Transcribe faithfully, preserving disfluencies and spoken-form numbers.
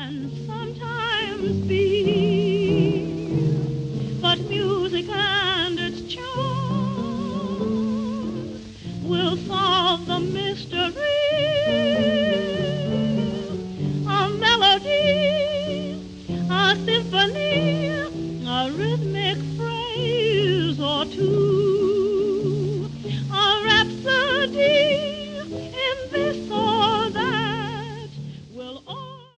can sometimes be, but music and its charms will solve the mystery